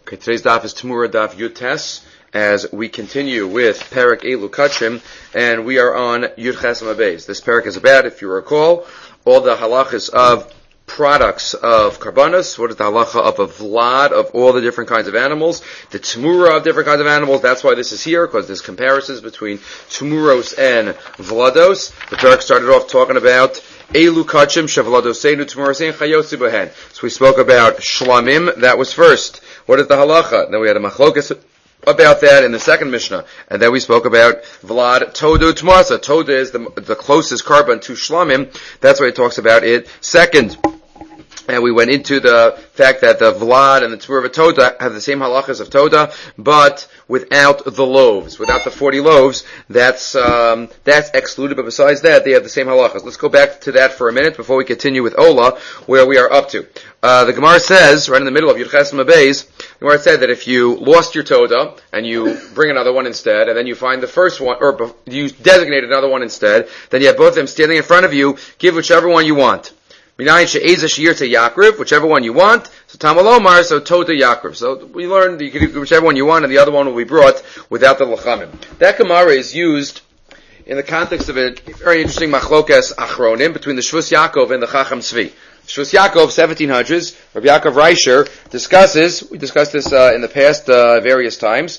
Okay, today's daf is Tamura Daf Yutes, as we continue with Perek Elu Kachim, and we are on Yud Ches Beis. This Perek is about, if you recall, all the halachas of products of karbanos. What is the halacha of a vlad of all the different kinds of animals? The Tamura of different kinds of animals. That's why this is here, because there's comparisons between Tumuros and Vlados. The Perek started off talking about Elu Kachim, Shavladoseinu, Tumurosein, Chayosi Behen. So we spoke about Shlamim, that was first. What is the halacha? Then we had a machlokas about that in the second Mishnah. And then we spoke about Vlad Todu Tmasa. Toda is the closest carbon to Shlamim. That's why it talks about it second. And we went into the fact that the Vlad and the Tamura of Toda have the same halachas of Toda, but without the loaves, without the 40 loaves, that's excluded, but besides that, they have the same halachas. Let's go back to that for a minute before we continue with Ola, where we are up to. The Gemara says, right in the middle of Yud Ches Beis, the Gemara said that if you lost your Toda, and you bring another one instead, and then you find the first one, or you designate another one instead, then you have both of them standing in front of you, give whichever one you want. Whichever one you want. So Tamalomar, so Tota Yaakov. So we learned you can do whichever one you want, and the other one will be brought without the lachamim. That Gemara is used in the context of a very interesting machlokas achronim between the Shvus Yaakov and the Chacham Tzvi. Shvus Yaakov, 1700s, Rabbi Yaakov Reisher we discussed this in the past various times.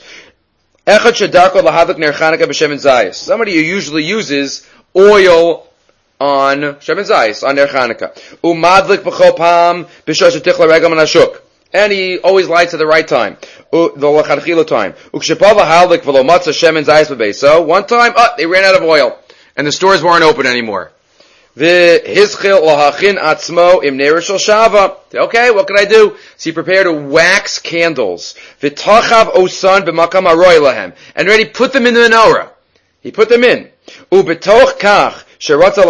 Somebody who usually uses oil on Shemin Zayis, on Ner Chanukah. Umadlik b'chol pam b'shosh tichla regam nashuk. And he always lights at the right time. The lachanchila time. Ukshepava haldik v'lo matzah Shemin Zayis b'beis. So, one time, they ran out of oil. And the stores weren't open anymore. V'hizchil lahachin atzmo im ner shel shava. Okay, what can I do? So he prepared to wax candles. V'tachav osan b'makam aroy lahem. And ready, put them in the menorah. He put them in. Ubetoch kach. And after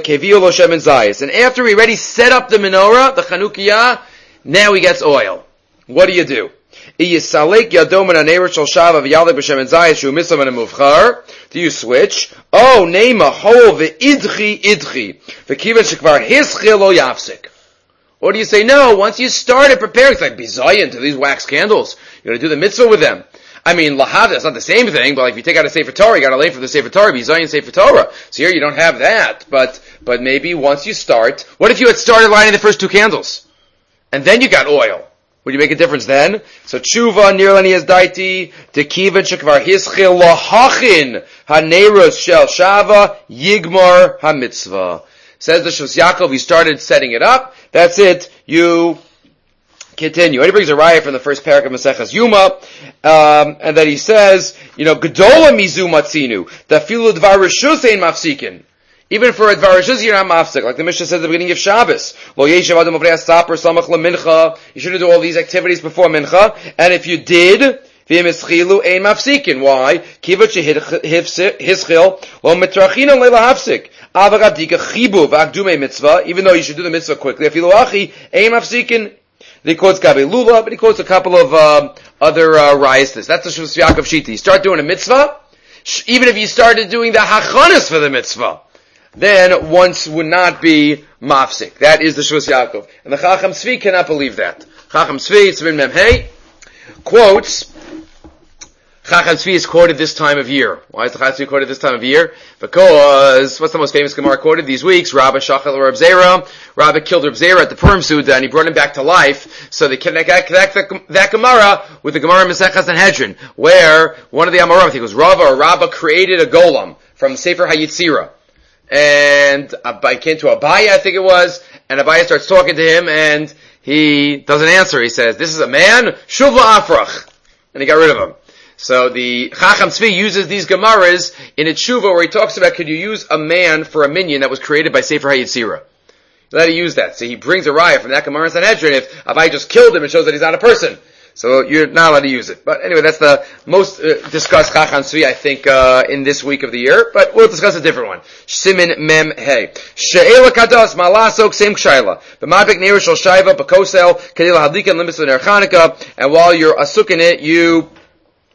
he already set up the menorah, the Chanukiyah, now he gets oil. What do you do? Do you switch? Oh, nema hol ve'idchi idchi. V'kivan shekvar hischil lo yafsik. Or do you say, no, once you started preparing, it's like bizayin to these wax candles. You're going to do the mitzvah with them. I mean, lahada, it's not the same thing, but like if you take out a Sefer Torah, you got to lay for the Sefer Torah, bizayin Sefer Torah. So here you don't have that, but maybe once you start, what if you had started lighting the first two candles? And then you got oil? Would you make a difference then? So tshuva nirlani as daiti, tekivan shekvar hischil lahachin haneros shel shava yigmar hamitzvah. Says the Shus Yaakov, he started setting it up, that's it, you continue. And he brings a raya from the first parak of Maseches Yuma, and that he says, Gedola mizu matzinu, dafilu dvar reshus ein mafsikin. Even for a dvar reshus you're not mafsik, like the Mishnah says at the beginning of Shabbos. Lo yeshav adam avrei asapar samach lemincha. You shouldn't do all these activities before mincha, and if you did, v'yimeschilu ein mafsikin. Why? Kivat shehischil lo mitrachina leila hafsik. Avagabdika chibu v'akdume mitzvah, even though you should do the mitzvah quickly. Afilu achi ein mafsikin. He quotes Gabi Lula, but he quotes a couple of other rayas. That's the Shvus Yaakov Shita. You start doing a mitzvah, even if you started doing the hachanas for the mitzvah, then once would not be mafsik. That is the Shvus Yaakov. And the Chacham Tzvi cannot believe that. Chacham Tzvi, Tzvin Memhei, quotes, Chacham Tzvi is quoted this time of year. Why is the Chacham Tzvi quoted this time of year? Because, what's the most famous Gemara quoted these weeks? Rabbi Shachal Reb Zera. Rabbi killed Reb Zera at the Purim Suda, and he brought him back to life. So they connect that Gemara with the Gemara Masechah Sanhedrin, where one of the Amoraim, I think it was Rava or Rabba, created a golem from Sefer HaYitzira. And I came to Abaya, I think it was, and Abaya starts talking to him, and he doesn't answer. He says, this is a man, Shuvla Afrach. And he got rid of him. So the Chacham Tzvi uses these Gemaras in a tshuva where he talks about could you use a man for a minion that was created by Sefer HaYitzira. Let him use that. So he brings a raya from that Gemara in Sanhedrin. If Abai just killed him, it shows that he's not a person. So you're not allowed to use it. But anyway, that's the most discussed Chacham Tzvi, I think, in this week of the year. But we'll discuss a different one. Simin Mem Hey. She'ela Kados Malasok Sem Kshaila. B'madbek Neir Shel Shaiva B'kosel Kadila Hadlika Limbus Ner Chanukah. And while you're asuk in it, you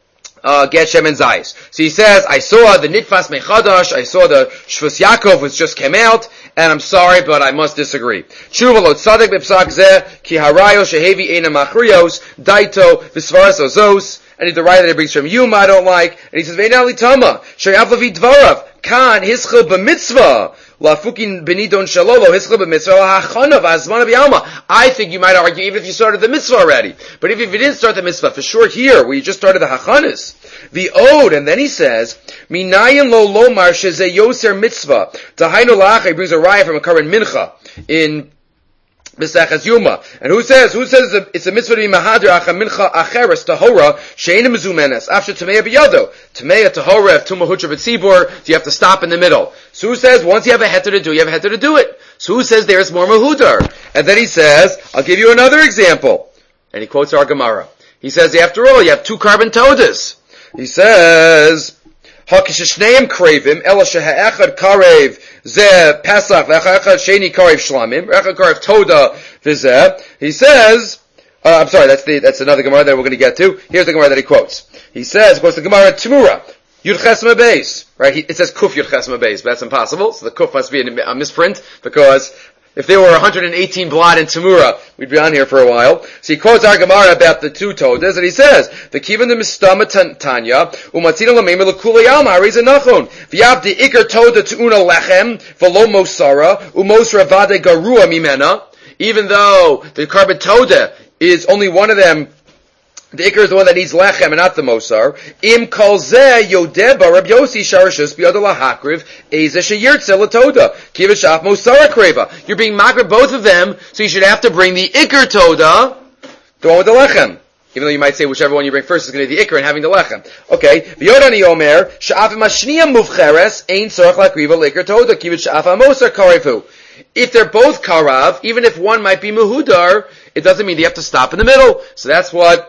get Shem and Zayis. So he says, I saw the Nitfas Mechadash, I saw the Shvus Yaakov, which just came out, and I'm sorry, but I must disagree. Tshuva lo tzadek b'psak zeh, ki harayo shehevi eina machrios, daito, v'svaras ozos, and the writer that he brings from Yuma I don't like, and he says, Ve'ena litama, she'av levi dvarav, kan hischa b'mitzvah, lafukin benidon shalolo, hischa b'mitzvah, lahachanav, azmana b'yalma. I think you might argue, even if you started the mitzvah already. But if you didn't start the mitzvah, for sure here, where you just started the hachanas, the ode, and then he says, minayin lo lomar sheze yoser mitzvah, tahainu la'ach, he brings a raya from a current mincha, in B'sachas Yuma. And who says it's a mitzvah to be mahadr acha mincha acheres tahora she'ena mezumenes after tameya biyado tameya tahora if tuma hutra v'tzibur, so you have to stop in the middle. So who says once you have a heter to do, you have a heter to do it? So who says there's more mahudar? And then he says, I'll give you another example. And he quotes our Gemara. He says, after all, you have two carbon todas. He says, Hakishneim kravim ela sheha'echad karev zeh Pesach v'echad sheni karev shlamim echad karev toda v'zeh. He says, I'm sorry, that's another Gemara that we're going to get to. Here's the Gemara that he quotes. He says, of course, the Gemara Temura Yud Ches Beis, right? It says Kuf Yud Ches Beis, but that's impossible. So the Kuf must be a misprint because if there were 118 blot in Temura, we'd be on here for a while. So he quotes our Gemara about the two todas, and he says, the kivan the mistama tanya, umatzina l'meimer l'kula yalma, hariza nachon, v'yav the ikar toda tu'una lechem, v'lo mosara, umos ravade garua mimena, even though the carbon toda is only one of them, the ikar is the one that needs lechem and not the mosar. Im kol zeh yodeba Rab Yossi sharashus biyad lahakriv eze sheyirtze latoda kiva shaf mosara kreva. You're being makrib both of them, so you should have to bring the ikar toda, the one with the lechem. Even though you might say whichever one you bring first is going to be the ikar and having the lechem. Okay. V'yodani omer shaf mashniya muvcheres ein tzorach lakriva l'ikar toda kiva shaf mosar karevu. If they're both karav, even if one might be muhudar, it doesn't mean they have to stop in the middle. So that's what.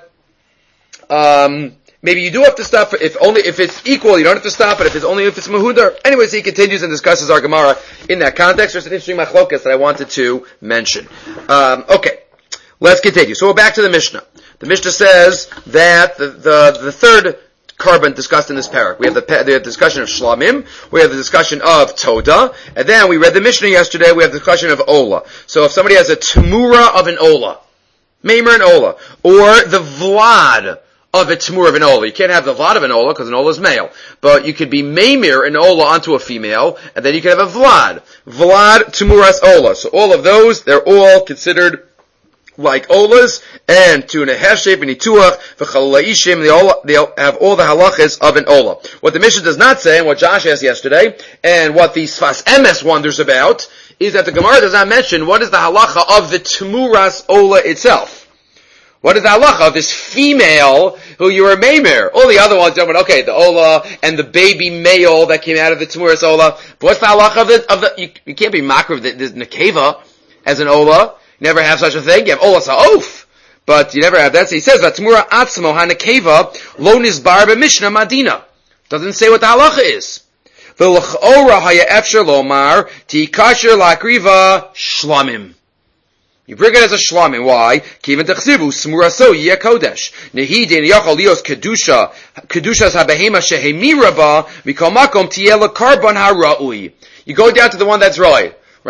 Maybe you do have to stop if it's equal, you don't have to stop it if it's mahudar. Anyways, he continues and discusses our Gemara in that context. There's an interesting machlokas that I wanted to mention. Okay. Let's continue. So we're back to the Mishnah. The Mishnah says that the third carbon discussed in this parak. We have the discussion of shlamim, we have the discussion of toda, and then we read the Mishnah yesterday, we have the discussion of ola. So if somebody has a temura of an ola, meimer and ola, or the vlad of a temur of an ola. You can't have the vlad of an ola because an ola is male. But you could be meimir an ola onto a female, and then you could have a vlad. Vlad temuras ola. So all of those, they're all considered like olas, and to neheshef and ituach v'chalaishim, they have all the halachas of an ola. What the Mishnah does not say, and what Josh asked yesterday, and what the Sfas Emes wonders about, is that the Gemara does not mention what is the halacha of the temuras ola itself. What is the halacha of this female who you were meimer? All the other ones, okay, the ola and the baby male that came out of the temuras ola. But what's the halacha of the you can't be makriv the nekeva as an ola. You never have such a thing. You have ola sa'of, but you never have that. So he says, "Vatemura atzmo hanekeva lo nizbar b'mishnah madina." Doesn't say what the halacha is. V'lechora haya efshar lomar tikasher lakriva shlamim. You bring it as a shlamim. Why? Kiven techsivu smuraso yeh kodesh. Nehi den yachal lios kedushas habehema shehemira ba mikol makom tieh lekarbon haraui. You go down to the one that's right.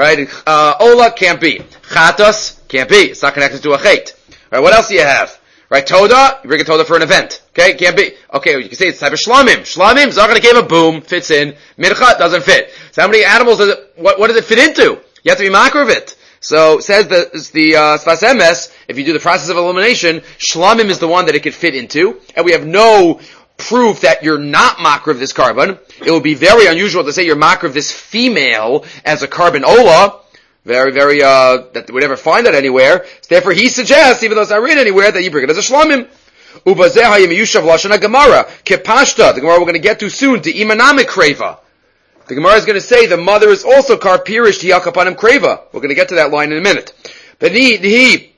Ola can't be. Chatos can't be. It's not connected to a chait. Right? What else do you have? Right? Toda, you bring a toda for an event. Okay? Can't be. Okay, you can say it's type of shlamim. Shlamim, Zachar Nekeva, boom, fits in. Midcha doesn't fit. So how many animals does it, what does it fit into? You have to be makar of it. So, says the Sfas Emes, if you do the process of elimination, shlamim is the one that it could fit into, and we have no proof that you're not makar of this carbon. It would be very unusual to say you're makar of this female as a carbon ola. Very, very, that we never find that anywhere. So therefore he suggests, even though it's not written anywhere, that you bring it as a shlamim. The Gemara we're going to get to soon, to imanamik kreva. The Gemara is going to say the mother is also kar pirish tiyakapanim kreva. We're going to get to that line in a minute. But the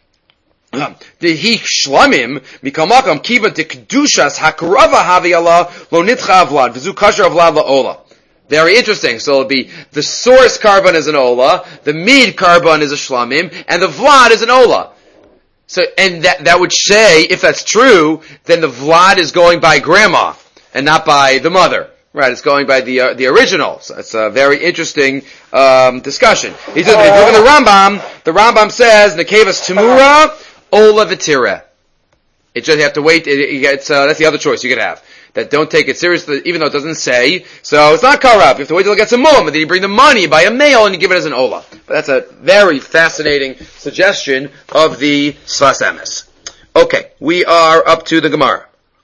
shlamim mikamakam kivan te kedushas hakarava haviyala lo nitcha avlad v'zu kasher avlad laola. Very interesting. So it'll be the source carbon is an ola, the mid carbon is a shlamim, and the vlad is an ola. So, and that would say, if that's true, then the vlad is going by grandma. and not by the mother. Right, it's going by the original. So it's a very interesting discussion. He says, if you look at the Rambam says, Nekevas Tamura, Ola V'tireh. It just, you have to wait, that's the other choice you could have. That don't take it seriously, even though it doesn't say. So it's not Karav. You have to wait till it gets a mum, and then you bring the money, buy a male, and you give it as an Ola. But that's a very fascinating suggestion of the Sfas Emes. Okay, we are up to the Gemara.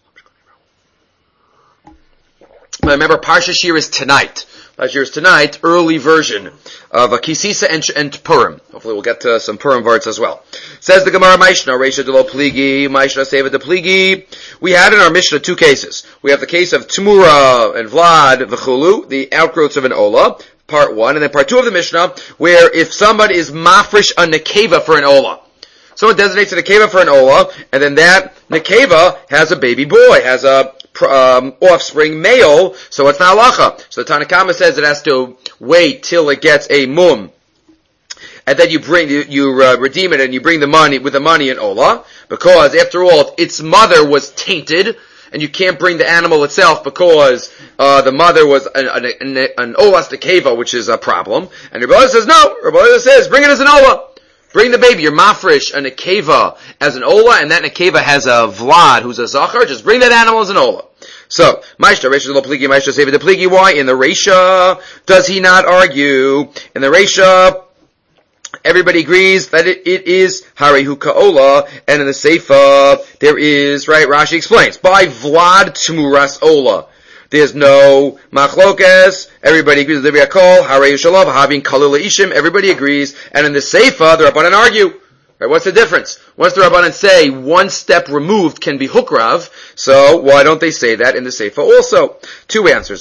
Remember, Parsha Shir is tonight. Parsha Shir is tonight, early version of Kisisa and Purim. Hopefully we'll get to some Purim words as well. Says the Gemara, Maishna, Reisha de lo Pligi, Maishna Seva de Pligi. We had in our Mishnah two cases. We have the case of Tamura and Vlad, V'chulu, the outgrowths of an Ola, part 1, and then part 2 of the Mishnah, where if somebody is mafresh a nekeva for an Ola. Someone designates a nekeva for an Ola, and then that nekeva has a baby boy, has a offspring male, so it's not halacha. So the Tanakama says it has to wait till it gets a mum, and then you redeem it and you bring the money with the money in Ola, because after all, its mother was tainted, and you can't bring the animal itself because the mother was an Olas Nekeva, which is a problem. And Rebbe Elazar says no. Rebbe Elazar says bring it as an Ola. Bring the baby, your mafresh, a nekeva as an ola, and that nekeva has a vlad, who's a zachar. Just bring that animal as an ola. So, Maishta, Reisha de lo Pligi, Maishta Seva de Pligi. Why? In the Reisha, does he not argue? In the Reisha, everybody agrees that it is Harihu Ka'ola, and in the Seifa, there is, right, Rashi explains, by Vlad Tmuras Ola. There's no machlokes. Everybody agrees with the Kol, Harei Shalav, having Kalil Ishim. Everybody agrees. And in the Seifa, the Rabbanan argue. Right, what's the difference? Once the Rabbanan say one step removed can be hukrav, so why don't they say that in the Seifa also? Two answers.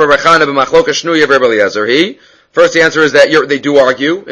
First answer is that they do argue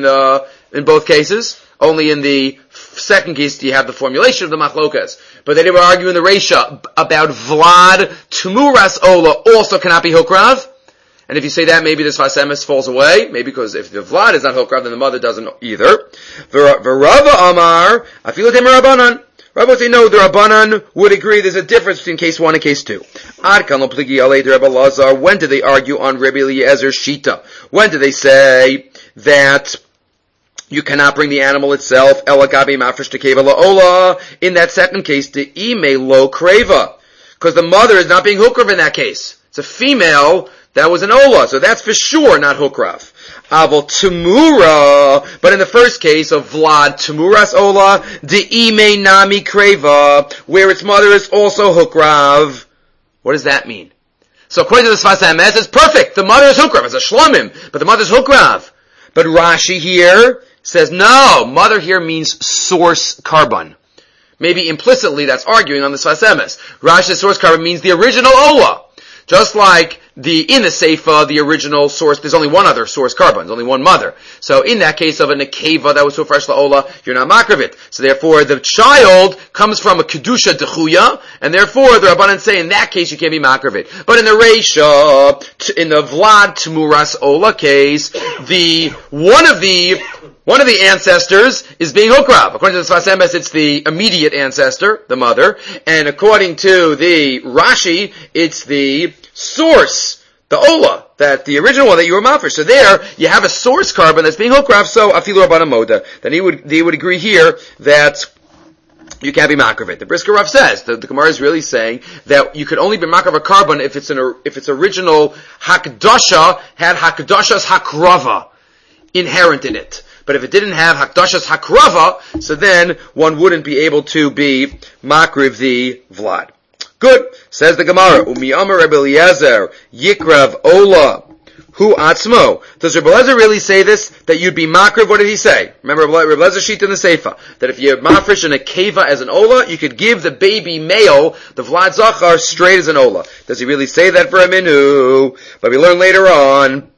in both cases. Only in the second case do you have the formulation of the machlokas. But they didn't argue in the Reisha about Vlad Tmuras Ola also cannot be hukrav. And if you say that, maybe this Sfas Emes falls away. Maybe because if the Vlad is not hukrav, then the mother doesn't either. V'Rava Amar, Afilu Temer Rabbanan. Rabbi would say no, the Rabbanan would agree there's a difference between case 1 and case 2. Adkan lo pligi alei de Rebbe Elazar. When did they argue on Rebbe Eliezer's Shita? When did they say that you cannot bring the animal itself, elagabi mafresh tekeva la'ola, in that second case, the ime lo kreva. Because the mother is not being hukrav in that case. It's a female that was an ola, so that's for sure not hukrav. Aval Tamura, but in the first case of Vlad Tamuras Ola, the ime nami kreva, where its mother is also hukrav. What does that mean? So according to the Sfas Emes, it's perfect. The mother is hukrav. It's a shlomim, but the mother is hukrav. But Rashi here says no, mother here means source carbon. Maybe implicitly that's arguing on the Sfas Emes. Rashi's source carbon means the original Ola. Just like in the Seifa, the original source, there's only one other source carbon, there's only one mother. So in that case of a nekeva that was so fresh la'ola, you're not makravit. So therefore the child comes from a kedusha dechuya, and therefore the Rabbanan say in that case you can't be makravit. But in the Reisha, in the Vlad Tmuras Ola case, one of the ancestors is being hukrav. According to the Sfas Emes, it's the immediate ancestor, the mother, and according to the Rashi, it's the source, the Ola, that the original one that you were mafresh. So there, you have a source carbon that's being hukrav, so afilu Rabbanan moda. Then they would agree here that you can't be makravit. The Brisker Rav says, the Gemara is really saying that you could only be makrav a carbon if its original hakdasha had hakdasha's hakrava inherent in it. But if it didn't have Hakdashas Hakrava, so then one wouldn't be able to be Makriv the Vlad. Good. Says the Gemara, Umi Amar Rebbe Eliezer, Yikrav Ola, Hu Atzmo. Does Rebbe Eliezer really say this? That you'd be Makriv? What did he say? Remember Rebbe Eliezer sheet in the Seifa. That if you're Mafresh and a Keva as an Ola, you could give the baby male, the Vlad Zachar, straight as an Ola. Does he really say that for a minu? But we learn later on,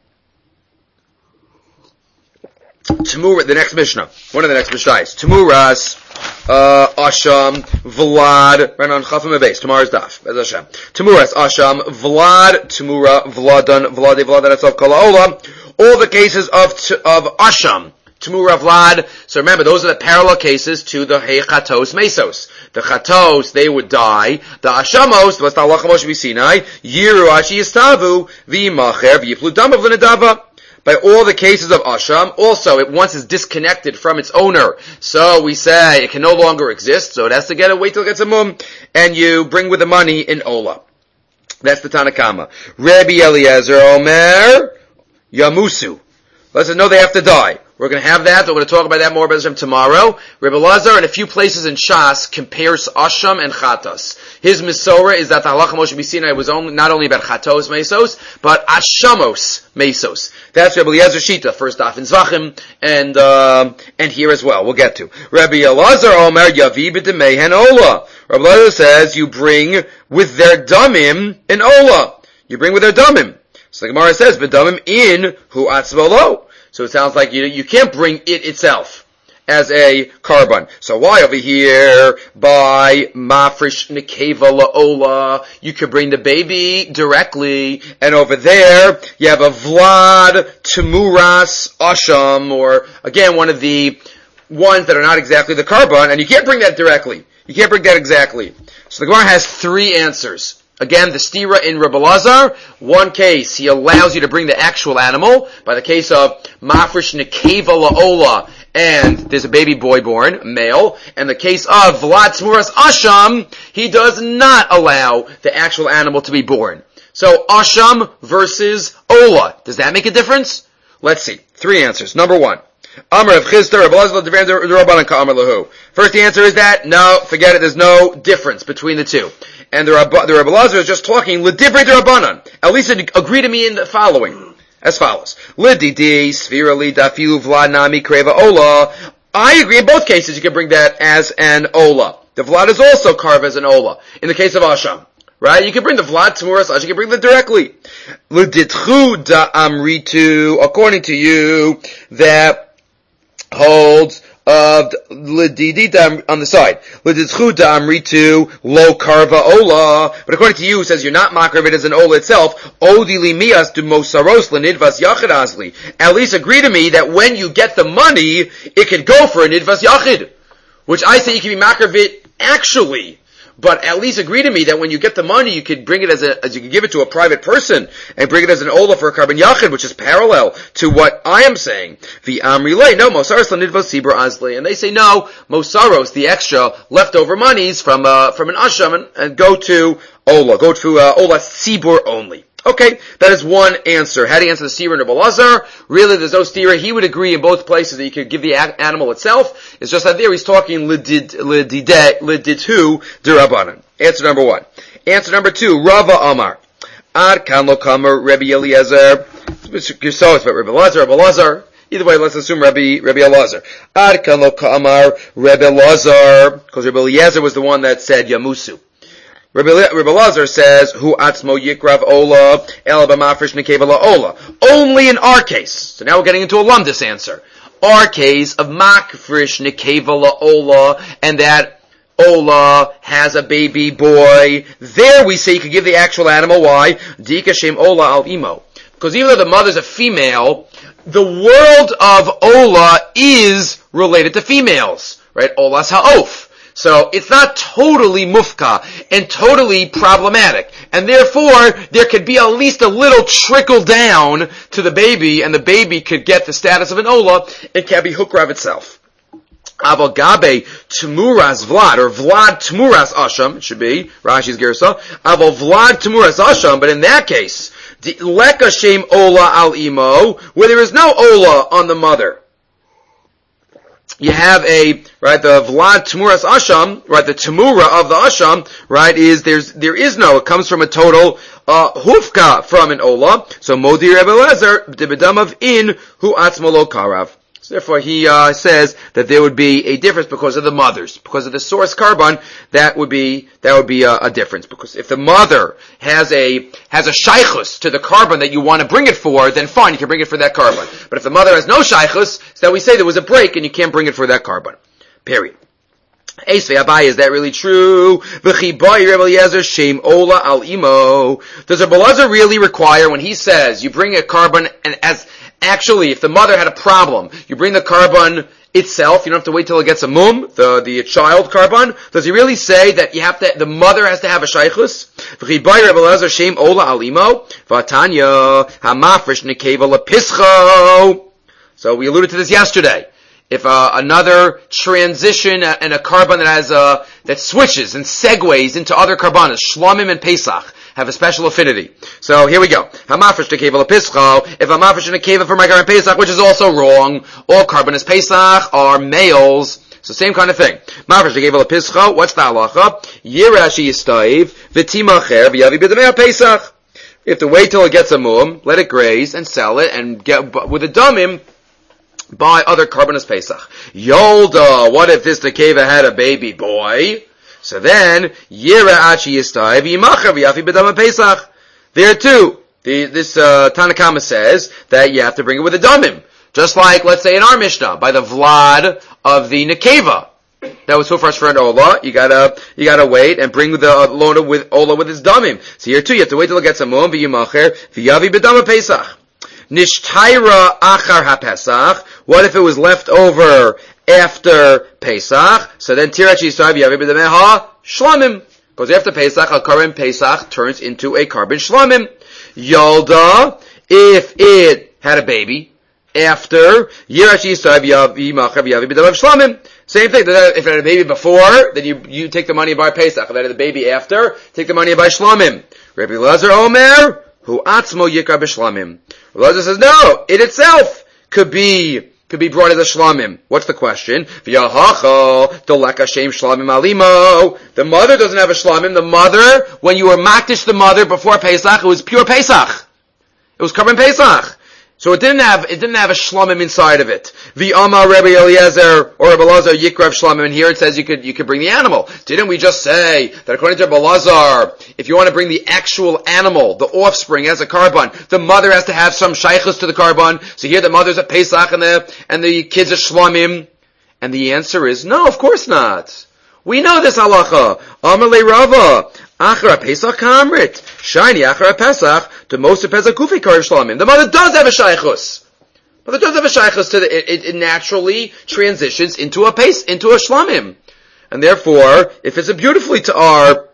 Tamura, the next Mishnah, one of the next Mishnahs, Tamuras, Asham, Vlad, right on Chafim Abayis, tomorrow's daf, as Hashem. Tamuras, Asham, Vlad, Tamura, Vladan, Vlade, Vladan, itself, Kala Ola, all the cases of Asham, Tmura Vlad. So remember, those are the parallel cases to the Hey Chatos Mesos. The Chatos, they would die. The Ashamos, what's the halacha Moshe B'Sinai? Yiru Ashi Yistavu, V'yimacher, V'yiplu Damav L'Nedava. By all the cases of Asham, also, it once is disconnected from its owner. So we say it can no longer exist, so it has to wait till it gets a mum, and you bring with the money in Ola. That's the Tanakama. Rabbi Eliezer Omer, Yamusu. Let's know they have to die. We're going to have that. We're going to talk about that more about tomorrow. Rabbi Elazar, in a few places in Shas, compares Asham and Chatos. His Misora is that the halacha Moshe B'Sinai was not only about Chatos Mesos, but Ashamos Mesos. That's Rabbi Eliezer Shita, first off in Zvachim, and here as well. We'll get to. Rabbi Elazar Omer Yavi b'demehen Ola. Rabbi Elazar says you bring with their damim in Ola. You bring with their damim. So the Gemara says, b'damim in hu atzvolo. So it sounds like you can't bring it itself as a carbon. So why over here, by mafresh nekeva la'ola, you could bring the baby directly, and over there, you have a vlad temuras asham, or again, one of the ones that are not exactly the carbon, and you can't bring that directly. You can't bring that exactly. So the Gemara has three answers. Again, the stira in Rabbi Elazar, one case, he allows you to bring the actual animal, by the case of mafresh nekeva la'ola, and there's a baby boy born, male, and the case of Vlad Tmuras Asham, he does not allow the actual animal to be born. So, Asham versus Ola. Does that make a difference? Let's see. Three answers. Number one. Amar of Chisda, Rabbi Elazar, Rabbanan Ka'amar Lahu. First, the answer is that, no, forget it, there's no difference between the two. And the Rabbi Elazar is just talking, L'divrei Rabbanan. At least agree to me in the following. As follows. L'didi, Sfira li dafilu Vlad nami kreva Ola. I agree in both cases you can bring that as an Ola. The Vlad is also carved as an Ola. In the case of Asham. Right? You can bring the Vlad Tmuras Asham, you can bring them directly. L'ditchu da amritu, according to you, that holds of l'didita on the side. L'ditchu da amritu lo karva Ola. But according to you, it says you're not makar of it as an Ola itself. Odi li mias du mosaros l'nidvas yachid asli. At least agree to me that when you get the money, it could go for a nidvas yachid. Which I say you can be makar of it actually. But at least agree to me that when you get the money, you could bring it as you could give it to a private person and bring it as an Ola for a carbon yachid, which is parallel to what I am saying. The Amri no, Mosaros l'nidvas sibur asli. And they say no, Mosaros, the extra leftover monies from an Asham and go to Ola. Go to Ola sibur only. Okay, that is one answer. How do you answer the stira in Rabbi Elazar? Really, there's no stira. He would agree in both places that you could give the animal itself. It's just that there he's talking lididhu derabanan. Answer number one. Answer number two, Rava Amar. Ad kan lo kamer Rabbi Eliezer. So it's about Rabbi Elazar. Either way, let's assume Rabbi Elazar. Ad kan lo kamer Rabbi Elazar. Because Rabbi Eliezer was the one that said Yamusu. Rabbi Elazar says, "Hu atzmo yikrav Ola el b'mafresh nekeva la'ola." Only in our case. So now we're getting into a lumdus answer. Our case of mafresh nekeva la'ola, and that Ola has a baby boy. There we say you could give the actual animal. Why? Dika shem Ola al imo. Because even though the mother's a female, the world of Ola is related to females, right? Ola's ha'of. So it's not totally mufka and totally problematic. And therefore, there could be at least a little trickle down to the baby, and the baby could get the status of an Ola. It can be hukrav itself. Avogabe Tmuras Vlad, or Vlad Tmuras Asham, it should be, Rashi's Gersa. Avo Vlad Tmuras Asham, but in that case, Leka Shem Ola al Imo, where there is no Ola on the mother. You have the Vlad Tmuras Asham, right, the Tamura of the Asham, right, it comes from a total, hufka from an Ola. So Modi Rebbe Elazar, Dibidamav in hu atzmolo karav. So therefore he, says that there would be a difference because of the mothers. Because of the source carbon, that would be a difference. Because if the mother has a shaychus to the carbon that you want to bring it for, then fine, you can bring it for that carbon. But if the mother has no shaychus, so we say there was a break and you can't bring it for that carbon. Period. Eisvei Abai, is that really true? V'chibai Rebbe Eliezer shem Ola al imo. Does Rebbe Eliezer really require, when he says you bring a carbon and as Actually, if the mother had a problem, you bring the carbon itself, you don't have to wait till it gets a mum, the child carbon. Does he really say that the mother has to have a shaychus? So we alluded to this yesterday. If another transition and a carbon that has that switches and segues into other carbonas, Shlomim and Pesach, have a special affinity. So here we go. Hamafresh nekeva lepischo. If hamafresh nekeva for my carbon Pesach, which is also wrong, all carbonas Pesach are males. So same kind of thing. Mafresh nekeva lepischo. What's the halacha? Yirashi yistaiv v'timacher v'yavi b'damei Pesach. You have to wait till it gets a mum, let it graze, and sell it, and get with a damim. By other carbonus Pesach. Yolda, what if this nekeva had a baby boy? So then, Yira Achi Yistaiv Yimachav Yafi B'dama Pesach. There too, this Tanakama says that you have to bring it with a damim. Just like, let's say in our Mishnah, by the Vlad of the nekeva. That was so for our friend Ola. You gotta wait and bring the Ola with his damim. So here too, you have to wait till it gets a mum, V'yimacher, V'yavi B'dama Pesach. Nishtaira achar ha-Pesach. What if it was left over after Pesach? So then Tirachi Yisrael Yavi B'dameha Shlamim. Because after Pesach, a carbon Pesach turns into a carbon Shlamim. Yalda, if it had a baby after Yirachi Yisrael Yavi B'dameha Shlamim. Same thing. If it had a baby before, then you take the money and buy Pesach. If it had a baby after, take the money and buy Shlamim. Rabbi Elazar Omer, Hu atzmo yikar b'shlamim. Elazar says, no, it itself could be brought as a shlamim. What's the question? V'yahacha dolek Hashem shlamim alimo. The mother doesn't have a shlamim. The mother, when you were makdish the mother before Pesach, it was pure Pesach. It was carbon Pesach. So it didn't have a shlamim inside of it. The Amar Rabbi Eliezer or Rabbi Elazar Yikrav shlamim, and here it says you could bring the animal. Didn't we just say that according to Rabbi Elazar, if you want to bring the actual animal, the offspring as a carbon, the mother has to have some shaychus to the carbon. So here the mother's a Pesach and the kids are shlamim. And the answer is no, of course not. We know this halacha. Amar le Rava. Achra Pesach kamrit. Shiny Achra Pesach. To most of Pesach kufi kar shlamim. The mother does have a shaychus. Mother does have a shaychus to it naturally transitions into a shlamim. And therefore, it fits beautifully to our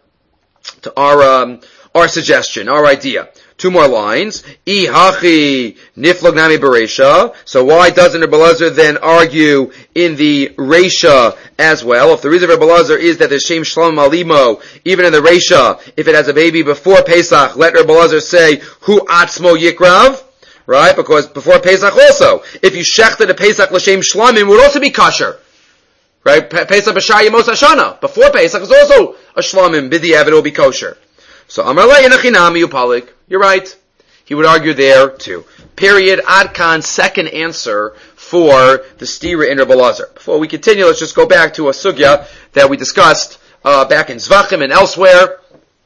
suggestion, our idea. Two more lines. Ihachi niflog nami beresha. So why doesn't Rabbi Elazar then argue in the Resha as well? If the reason for Rabbi Elazar is that there's Shem Shalom Alimo, even in the Resha, if it has a baby before Pesach, let Rabbi Elazar say, Hu atzmo yikrav. Right? Because before Pesach also, if you shechted a Pesach l'Shem Shlamim, would also be kosher. Right? Pesach b'shar Yemos Hashana. Before Pesach is also a Shlamim. B'di'ev, it will be kosher. So Amar le Yenachinami Upalik. You're right. He would argue there too. Period. Adkan's second answer for the stira in Rabbi Elazar. Before we continue, let's just go back to a sugya that we discussed back in Zvachim and elsewhere.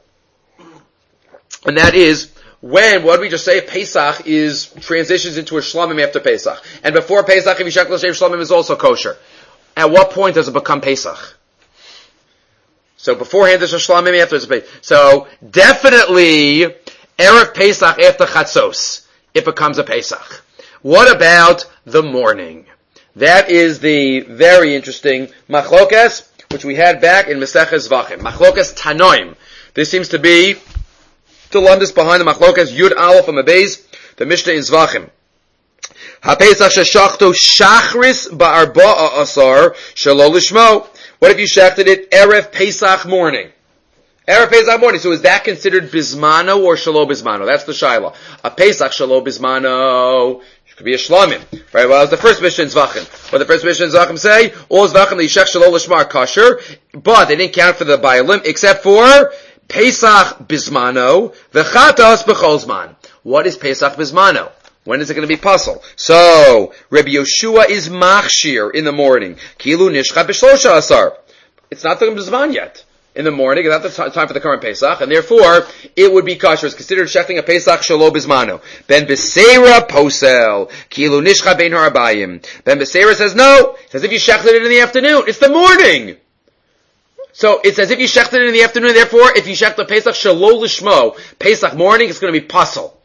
And that is, what did we just say? Pesach transitions into a shlamim after Pesach. And before Pesach, if you shekel l'shem shlamim is also kosher. At what point does it become Pesach? So beforehand there's a shlamim, after there's a Pesach. So definitely, Erev Pesach after Chatzos, it becomes a Pesach. What about the morning? That is the very interesting machlokas, which we had back in Maseches Zvachim. Machlokas Tanoim. This seems to be the lundus behind the machlokas Yud Aleph and Mabez, the Mishnah in Zvachim. HaPesach sheshachto shachris ba'arba'a asar shelo lishmo. What if you shechted it Erev Pesach morning? Erev Pesach morning. So is that considered bismano or shelo bismano? That's the shaila. A Pesach shelo bismano could be a shlamim. Right? Well, it's the first Mishnah in Zvachim. What the first Mishnah in Zvachim say? All Zvachim the yishech shelo lishmar kosher, but they didn't count for the bayalim except for Pesach bismano v'chatas b'cholzman. What is Pesach bismano? When is it going to be puzzle? So, Rabbi Yoshua is machshir in the morning. Kilu nishcha b'shlosha asar. It's not the Zman yet. In the morning, it's not the time for the current Pesach, and therefore, it would be kosher. It's considered shechting a Pesach shelo bismano. Ben Beseira posel. Kilu nishcha bein harabayim. Ben Beseira says no. It's as if you shechted it in the afternoon. It's the morning. So, it's as if you shechted it in the afternoon, therefore, if you shecht a Pesach shelo lishmo, Pesach morning, it's going to be puzzle.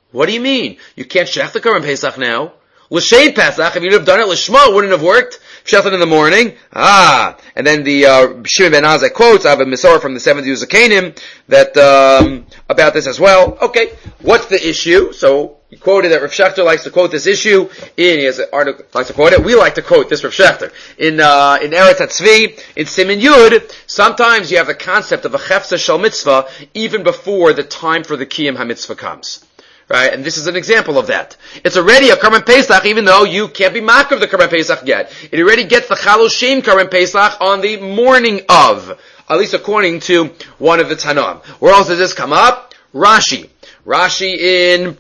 What do you mean? You can't shech the Korban Pesach now. L'shem Pesach, if you'd have done it, l'shma, it wouldn't have worked. Shech it in the morning. And then the Shimon ben Azai quotes, I have a Misorah from the 70 Years of Canaan, that, about this as well. Okay, what's the issue? So, he quoted that Rav Shechter likes to quote this issue, he has an article, likes to quote it, we like to quote this Rav Shechter. In Eretz HaTzvi, in Siman Yud, sometimes you have the concept of a Chefza Shel Mitzvah, even before the time for the Kiyum HaMitzvah comes. Right? And this is an example of that. It's already a Korban Pesach, even though you can't be mock of the Korban Pesach yet. It already gets the Chal Shem Korban Pesach on the morning of, at least according to one of the Tanam. Where else does this come up? Rashi in,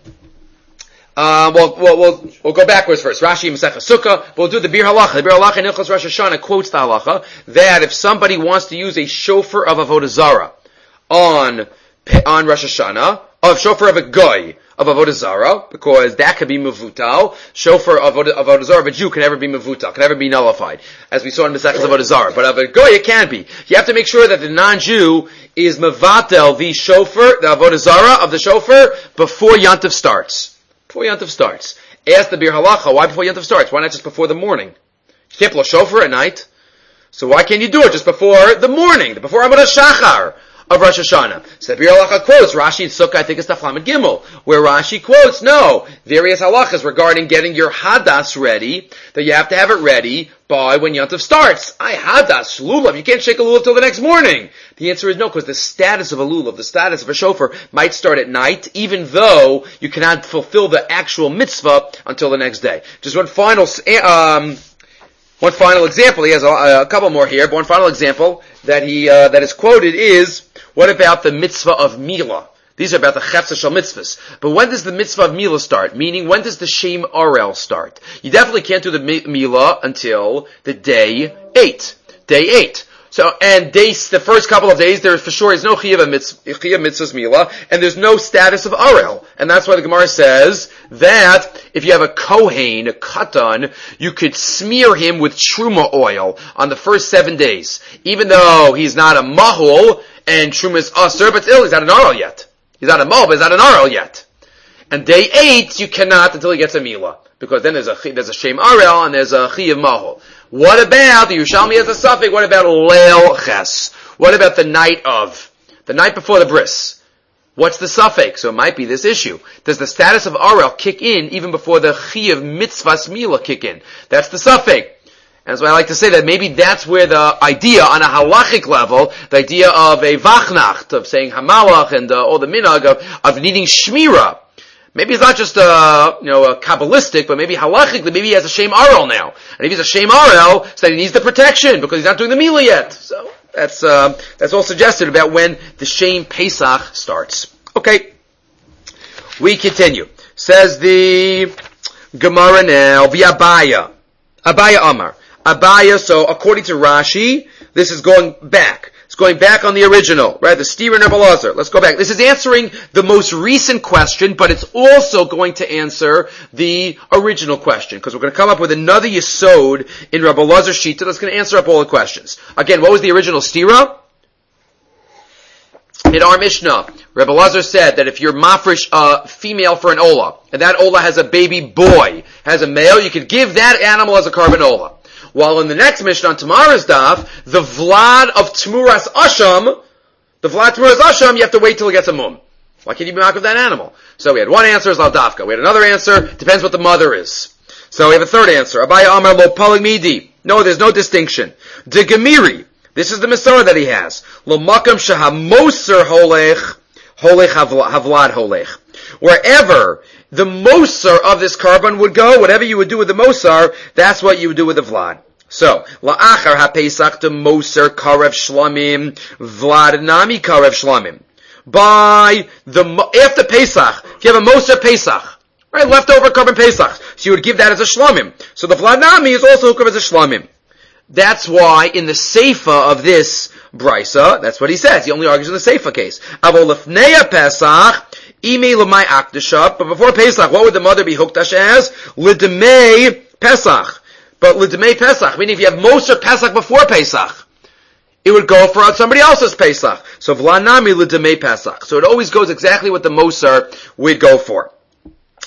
we'll go backwards first. Rashi in Masechah Sukkah. We'll do the Bir Halacha. The Bir Halacha in Hilchos Rosh Hashanah quotes the halacha that if somebody wants to use a shofar of Avodah Zarah on Rosh Hashanah, of shofar of a goy, of Avodah Zarah, because that could be mevutal. Shofar of Avodah Zarah of a Jew can never be mevutal, can never be nullified, as we saw in Masechtas Avodah Zarah. But of a goy, it can be. You have to make sure that the non-Jew is mevatel the shofar, the Avodah Zarah of the shofar, before Yantav starts. Before Yantav starts. Ask the Bir Halacha, why before Yantav starts? Why not just before the morning? You can't blow shofar at night. So why can't you do it just before the morning, before Avodah Shachar of Rosh Hashanah? So the Bir Halacha quotes Rashi in Sukkah, I think it's Daf Lamed Gimel, where Rashi quotes, no, various halachas regarding getting your hadas ready, that you have to have it ready by when Yantav starts. Hadas, lulav, you can't shake a lulav till the next morning. The answer is no, because the status of a lulav, the status of a shofar, might start at night, even though you cannot fulfill the actual mitzvah until the next day. Just one final example, he has a couple more here, but one final example that is quoted is, what about the mitzvah of Milah? These are about the Chefza Shel Mitzvahs. But when does the mitzvah of Milah start? Meaning, when does the Shem Arel start? You definitely can't do the Milah until the day 8. Day 8. So, and the first couple of days, there for sure is no Chiyuv Mitzvahs Milah, and there's no status of Arel. And that's why the Gemara says that if you have a Kohen, a Katan, you could smear him with Truma oil on the first 7 days. Even though he's not a Mahul, and Truma is Asur, but still, he's not an Arel yet. He's not a Mahul, but he's not an Arel yet. And day 8, you cannot until he gets a Milah. Because then there's a Shem Arel, and there's a Chiyuv Mahul. What about, the Yerushalmi has a suffix, what about Leil Ches? What about the night before the bris? What's the suffix? So it might be this issue. Does the status of Arel kick in even before the Chiyuv Mitzvahs Milah kick in? That's the suffix. And that's why I like to say that maybe that's where the idea, on a halachic level, the idea of a Vachnacht, of saying Hamalach, and all the minhag of needing Shmira. Maybe it's not just a Kabbalistic, but maybe halachically, maybe he has a Shem Arel now. And if he's a Shem Arel, so that he needs the protection, because he's not doing the Milah yet. So, that's all suggested about when the Shem Pesach starts. Okay. We continue. Says the Gemara now, V'Abaya. Abaya Amar. Abaya, so according to Rashi, this is going back. It's going back on the original, right? The Stira and Rebbe Elazar. Let's go back. This is answering the most recent question, but it's also going to answer the original question, because we're going to come up with another Yesod in Rebbe Elazar's Shita that's going to answer up all the questions. Again, what was the original Stira? In our Mishnah, Rebbe Elazar said that if you're mafresh a female for an ola, and that ola has a baby boy, has a male, you could give that animal as a carbon ola. While in the next Mishnah on tomorrow's daf, the Vlad of Tmuras Asham, you have to wait till it gets a mum. Why can't you be marked with that animal? So we had one answer, is Lavdafka. We had another answer, depends what the mother is. So we have a third answer. Abaya Amar Lo Palig Midi. No, there's no distinction. De Gemiri. This is the Masorah that he has. Lo Makam Shahamoser Holech Havlad Holech. Wherever the Mosar of this carbon would go, whatever you would do with the Mosar, that's what you would do with the Vlad. So, La'achar HaPesach to Mosar Karev Shlamim, Vlad Nami Karev Shlamim. After Pesach, if you have a Mosar Pesach, right, leftover carbon Pesach, so you would give that as a Shlamim. So the Vlad Nami is also hooked as a Shlamim. That's why in the Seifa of this Brisa, that's what he says. He only argues in the Seifa case. Avol Lefneya Pesach, Ime L'may Akdasha, but before Pesach, what would the mother be hooked as? L'demei Pesach. But L'demei Pesach, meaning if you have Moser Pesach before Pesach, it would go for somebody else's Pesach. So V'lanami L'demei Pesach. So it always goes exactly what the Moser would go for.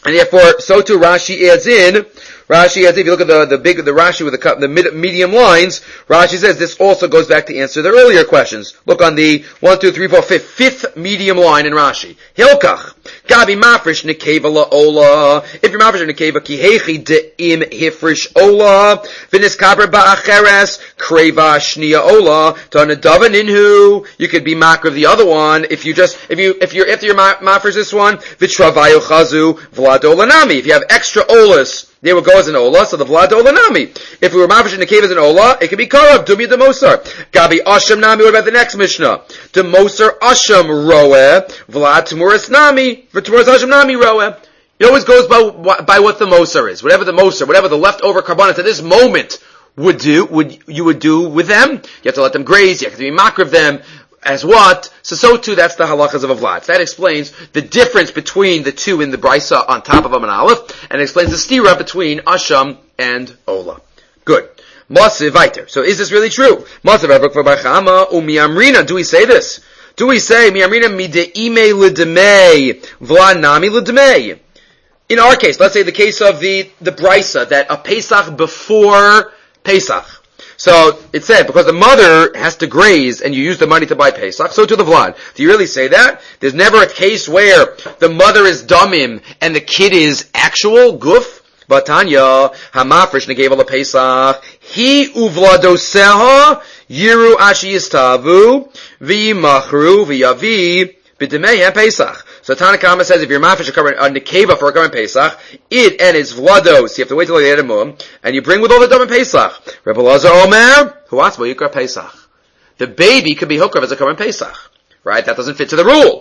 And therefore, so too Rashi adds in, if you look at the Rashi with the medium lines, Rashi says this also goes back to answer the earlier questions. Look on the 1, 2, 3, 4, 5th medium line in Rashi. Hilkach. Gabi mafresh nekeva la'ola. If you're mafresh nekeva, ki hechi de'im hifresh ola. V'nis kaber ba'acheres, kreva shnia ola. Ta'nadavan inhu. You could be makr of the other one. If you're after your mafresh this one, v'travayo chazu, vlad olanami. If you have extra olas, they would go as an ola, so the vlad olanami. If we were mafresh in the cave as an ola, it could be karav, dumi de mosar. Gabi asham nami, what about the next mishnah? De mosar asham roeh, vlad temuras nami, v'temuras asham nami roeh. It always goes by what the mosar is. Whatever the leftover karbanos at this moment would do with them. You have to let them graze, you have to be makr of them. As what? So too, that's the halachas of a vlad. That explains the difference between the two in the brisa on top of Amman Aleph, and explains the stira between asham and ola. Good. Masiv weiter. So is this really true? Masiv Rabbi Bar Chama u'miamrina. Do we say this? Do we say miamrina mideime l'demei vlad nami l'demei? In our case, let's say the case of the brisa that a Pesach before Pesach. So it said, because the mother has to graze and you use the money to buy Pesach, so to the Vlad. Do you really say that? There's never a case where the mother is damim and the kid is actual guf? Batanya, hamafresh negeva la Pesach, hi uvladoseha, yiru ashi yistavu, v'yimachru, v'yavi, b'demei Pesach. So Tanakama says if you're mafresh a nekeva for a current Pesach, it and its vlados, you have to wait till the Edamum, and you bring with all the dam in Pesach. Rebbe Lazar Omer, huatzbo yikra Pesach. The baby could be hookrav as a current Pesach. Right? That doesn't fit to the rule.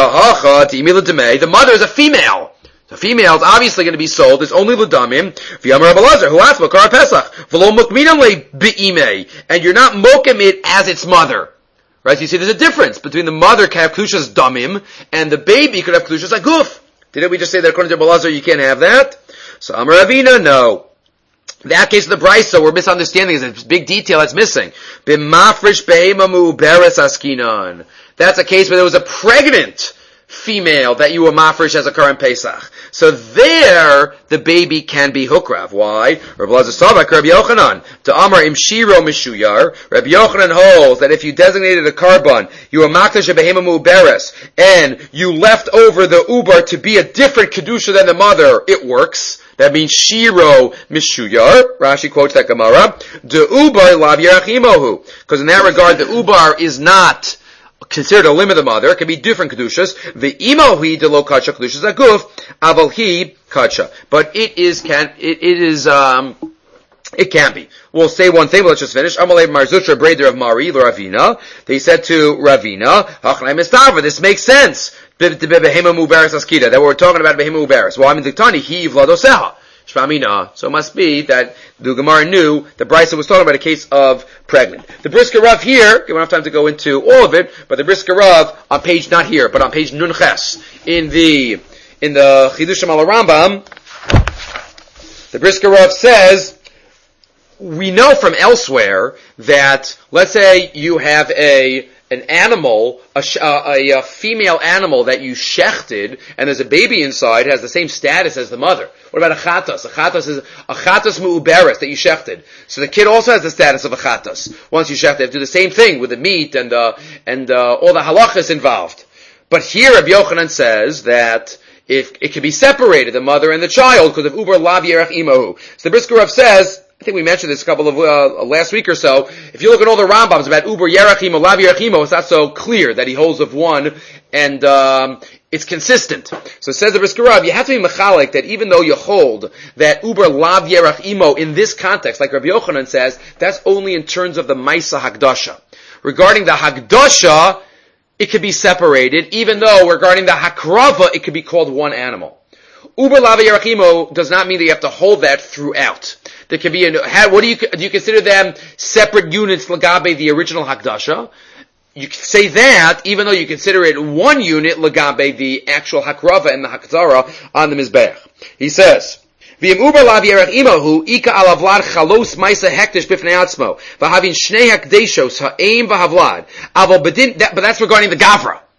The mother is a female. The female is obviously going to be sold. There's only l'damim. V'yamar Rebbe Lazar, huatzbo kara Pesach. V'lo mukminam le bi'imei. And you're not mokim it as its mother. Right? So you see there's a difference between the mother can have klushas damim and the baby could have klushas aguf. Didn't we just say that according to Belazar you can't have that? So Amar Avina, no. In that case of the brisa, we're misunderstanding. There's a big detail that's missing. B'mafresh behema mu'beres askinan. That's a case where there was a pregnant female that you were mafresh as a current Pesach. So there, the baby can be hukrav. Why? Rabbi Lazar Savak, Rabbi Yochanan, to Amar imshiro mishuyar. Rabbi Yochanan holds that if you designated a carbon, you were makdash behema mu'beres, and you left over the ubar to be a different kedusha than the mother, it works. That means shiro mishuyar. Rashi quotes that Gemara. De ubar lav yerachimohu. Because in that regard, the ubar is not considered a limb of the mother. It can be different kedushas. The imohi de lo kacha kedushas aguf aval hi kacha. But it can be. We'll say one thing, but let's just finish. Amalei Marzutra Breder of Mari Ravina. They said to Ravina, Hachnai Mistava, this makes sense. That we're talking about Behema Uberes. Well, I mean, the Tani, he Vladoseha. Shvamina. So it must be that the Gemara knew the Brisa was talking about a case of pregnant. The Brisker Rav here, we don't have time to go into all of it, but the Brisker Rav on page, not here, but on page Nun Ches, in the Chidushim al Rambam, the Brisker Rav says, we know from elsewhere that, let's say you have an animal, a female animal that you shechted, and there's a baby inside, it has the same status as the mother. What about a chatas? A chatas is a chatas mu'uberes that you shechted. So the kid also has the status of a chatas. Once you shechted, you have to do the same thing with the meat and all the halachas involved. But here Rabbi Yochanan says that if it can be separated, the mother and the child, because of uber lav yerach imahu. So the Brisker Rav says, I think we mentioned this a couple of last week or so. If you look at all the Rambams about Uber Yerachimo, Lav Yerachimo, it's not so clear that he holds of one, and it's consistent. So it says the Brisker Rav, you have to be mechalik that even though you hold that Uber Lav Yerachimo in this context, like Rabbi Yochanan says, that's only in terms of the Maisa Hagdasha. Regarding the Hagdasha, it could be separated, even though regarding the Hakrava, it could be called one animal. Uber Lav Yerachimo does not mean that you have to hold that throughout. There can be do you consider them separate units lagabe the original Hakdasha? You can say that, even though you consider it one unit lagabe the actual Hakrava and the Hakzara on the Mizbeach. He says, V'im uber lav yerach imahu, ika alavlad chalos maisa hektish bifnei atzmo, v'havin shnei hakdeshos ha'eim v'havlad, aval bedin, but that's regarding the Gavra.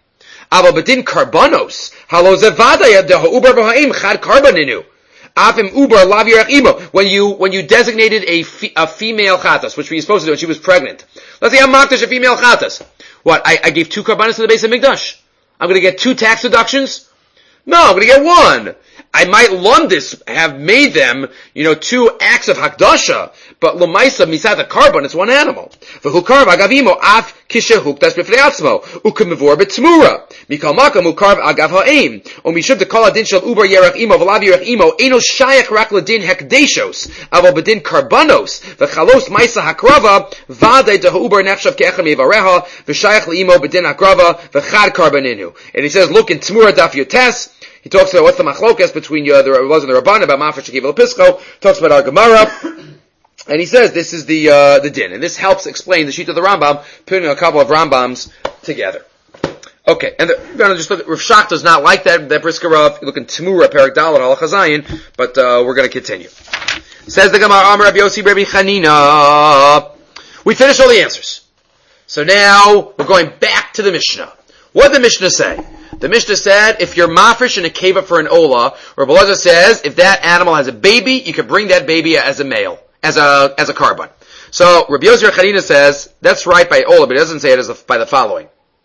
Ava bedin karbanos. Halo zevada de ha'ubar v'ha'im chad karbaninu. Afim ubar lav yerach imo. When you designated a female chatas, which we were supposed to do when she was pregnant. Let's say I'm makdash a female chatas. What? I gave 2 karbanos to the base of Mikdash. I'm going to get 2 tax deductions? No, I'm going to get 1. I might lumdis have made them, 2 acts of hakdasha, but lemaisa misat the carbon, it's 1 animal. V'hukarv agavimo af kishehuktas b'fnei atzmo ukemivor b'tzmura mikal makam ukarv agav ha'im o mishub dekol adin shel uber yerach imo v'lav yerach imo eno shayach rak ladin hekdeshos avo bedin karbanos v'chalos maisa hakrava v'adei de ha'uber nechshav ke'echem yivareha v'shayach l'imo bedin hakrava v'chad karbaninu. And he says, look in Tzmura daf yotes. He talks about what's the machlokas between the Rebbeinu and the Rabban about Mafresh Akiva Lepisco. Talks about our Gemara, and he says this is the din, and this helps explain the sheet of the Rambam, putting a couple of Rambams together. Okay, and we're going to just look at Rav Shach does not like that Brisker Rav. You look in Tzmura Perak Dalet Halacha Zayin, but we're going to continue. Says the Gemara, Amar Rabbi Yossi Rabbi Chanina. We finished all the answers, so now we're going back to the Mishnah. What did the Mishnah say? The Mishnah said, if you're mafresh in a keva for an ola, Rabbi Elazar says, if that animal has a baby, you can bring that baby as a male, as a carbon. So, Rabbi Yossi Chanina says, that's right by ola, but he doesn't say it by the following.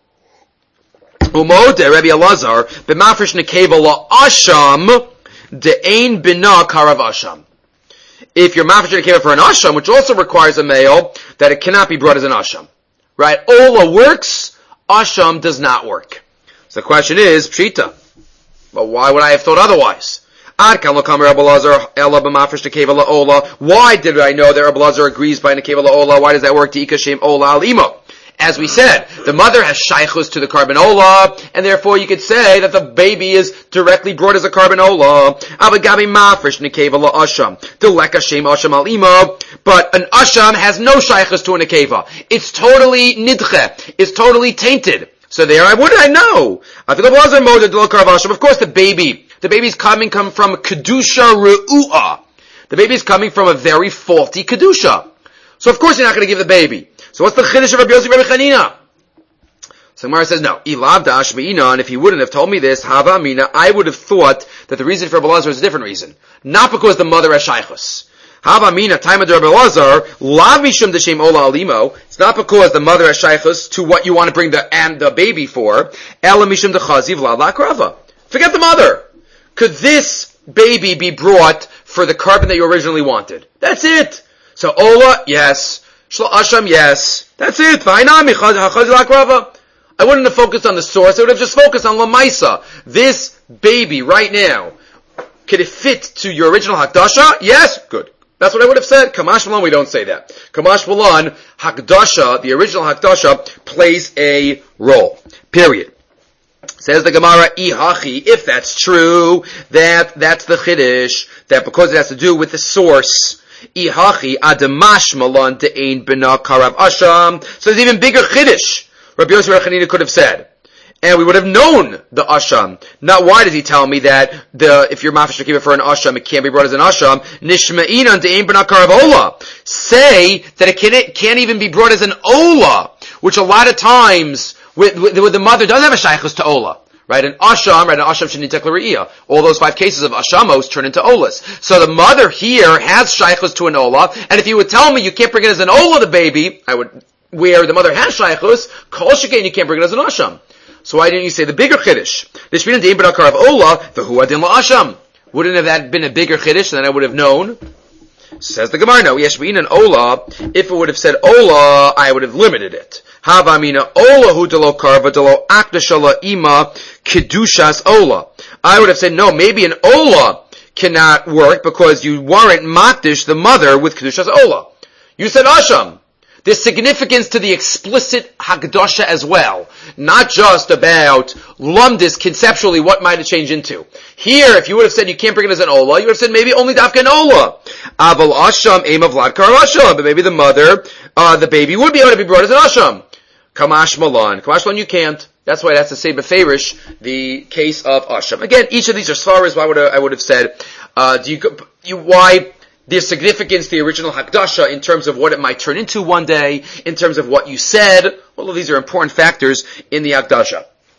Umod Rabbi Elazar, b'mafresh in a keva la asham, de'ein bina karav asham. If you're mafresh in a keva for an asham, which also requires a male, that it cannot be brought as an asham. Right? Ola works, asham does not work. So the question is, Pshita. Well, why would I have thought otherwise? Why did I know that Rabbi Elazar agrees by Nekeva La'ola? Why does that work? As we said, the mother has shaychus to the carbon ola, and therefore you could say that the baby is directly brought as a carbon ola. But an asham has no shaychus to a nekeva. It's totally nidche. It's totally tainted. So there, what did I know? Of course the baby's coming from kedusha re'u'ah. The baby's coming from a very faulty kedusha. So of course you're not going to give the baby. So what's the chiddush of Rabbi Yossi Rabbi Chanina? So Gemara says, no. Ilav dash me'ina, and if he wouldn't have told me this, hava mina, I would have thought that the reason for Rabbi Elazar is a different reason. Not because the mother has shaychus. Hava mina, time of Rabbi Elazar, lav mishum d'shem ola alimo. It's not because the mother has shaychus to what you want to bring the baby for. Ela mishum d'chaziv la lakrava. Forget the mother. Could this baby be brought for the carbon that you originally wanted? That's it. So ola, yes. Shlo asham, yes. That's it. V'ainami chaziv lakrava. I wouldn't have focused on the source. I would have just focused on Lamaisa. This baby right now, could it fit to your original Hakdasha? Yes? Good. That's what I would have said. Kamash Malan, we don't say that. Kamash Malan, Hakdasha, the original Hakdasha, plays a role. Period. Says the Gemara, Ihachi, if that's true, that's the Chiddush, that because it has to do with the source, Ihachi, Adamash Malan, De'ein Bina Karav Asham. So there's even bigger Chiddush. Rabbi Yossi Rabbi Chanina could have said, and we would have known the asham. Not why does he tell me that if you're mafresh akiva for an asham, it can't be brought as an asham. Nishma'inan de'ein b'na karav ola. Say that it can't even be brought as an ola, which a lot of times with the mother does have a shaychus to ola. Right, an asham shenitek l're'iyah. All those 5 cases of ashamos turn into olas. So the mother here has shaychus to an ola, and if you would tell me you can't bring it as an ola, the baby, where the mother has shaychus, kol shekain, you can't bring it as an asham. So why didn't you say the bigger chiddush? Wouldn't have that been a bigger chiddush than I would have known? Says the Gemara, no, yeshbin and ola, if it would have said ola, I would have limited it. Havamina ola hu delo karva delo akdashala ima kedushas ola. I would have said, no, maybe an ola cannot work because you weren't makdish the mother with kedushas ola. You said asham. There's significance to the explicit Hakdasha as well. Not just about lumdis conceptually what might it change into. Here, if you would have said you can't bring it as an ola, you would have said maybe only dafka an ola. Aval asham aim of vlad kar asham. But maybe the mother, the baby would be able to be brought as an asham. Kamash malan. Kamash malan you can't. That's why it has to say beferish, the case of asham. Again, each of these are svaras. Why would I would have said, why there's significance to the original Hakdasha in terms of what it might turn into one day, in terms of what you said. All of these are important factors in the Hakdasha.